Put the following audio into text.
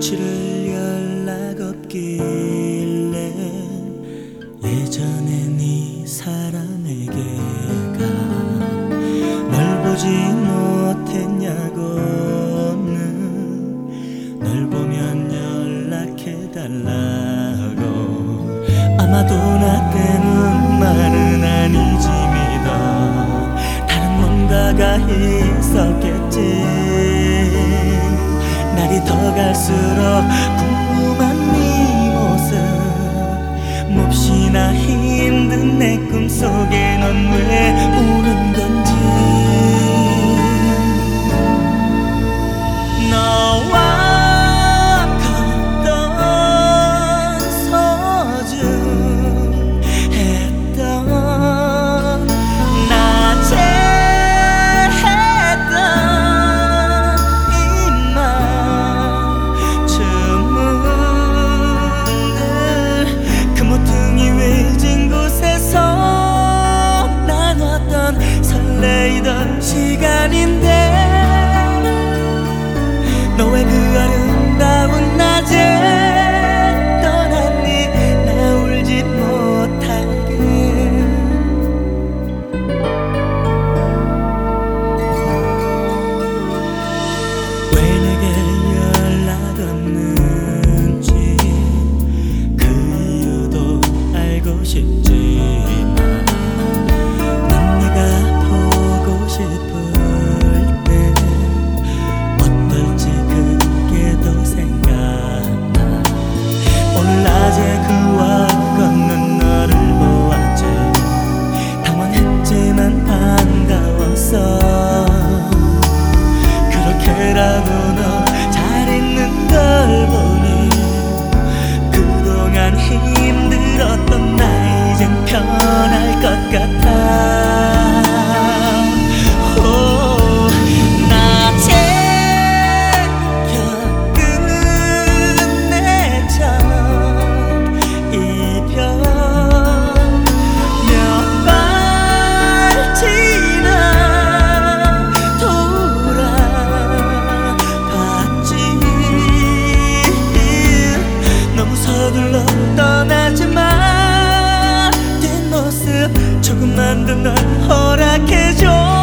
며칠을 연락 없길래 예전에 네 사람에게 가 널 보지 못했냐고는 널 보면 연락해달라고. 아마도 나 때문 말은 아니지 믿어. 다른 뭔가가 있었겠지. 날이 더 갈수록 궁금한 네 모습, 몹시나 힘든 내 꿈속에 넌 왜 우는 건지. 너와 걷던 소중했던 낮에했던 이 말 주문을 그 모퉁이 외진 곳에서 나눴던 설레이던 시간인데 너의 그 아름다운 낮에 떠났니 나 울지 못하게. 왜 내게 연락 없는지 그 이유도 알고 싶지만 난 네가 보고 싶을 때 어떨지 그게 더 생각나. 오늘 낮에 그와 걷는 너를 보았지. 당황했지만 반가웠어. 그렇게라도 너 잘 있는 걸 보니 그동안 힘들었던 나 이젠 편할 것 같아. 낮에 겪은 내 첫 이별 몇 발 지나 돌아봤지. 너무 서둘러 떠나지마. 뒷모습 조금만 더 널 허락해줘.